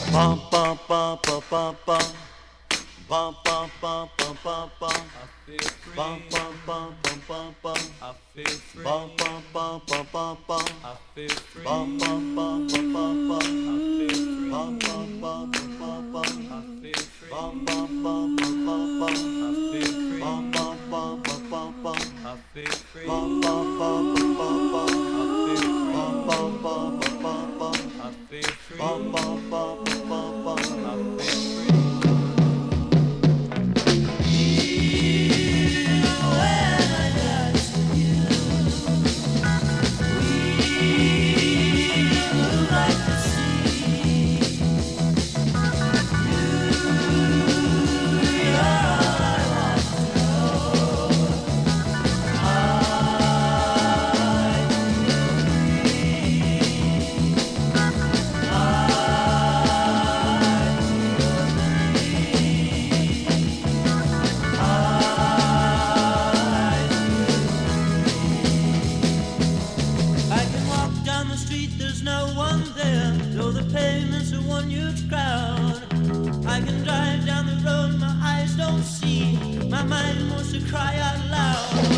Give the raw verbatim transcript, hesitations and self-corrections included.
Ba ba ba ba ba ba. Ba ba ba ba ba ba. I feel free. Ba ba ba ba ba ba. I feel free. Ba ba ba ba ba ba. I feel free. Ba ba ba ba ba ba. I feel free. Ba ba ba ba ba ba. I feel free. Ba ba ba ba ba ba. I feel free. Ba ba ba ba ba ba. I feel free. Ba ba ba ba ba ba. I feel free. Ba ba ba ba ba ba. I feel free. Ba ba ba ba ba ba. I feel free. There's no one there, though the pavement's a one huge crowd. I can drive down the road, my eyes don't see, my mind wants to cry out loud.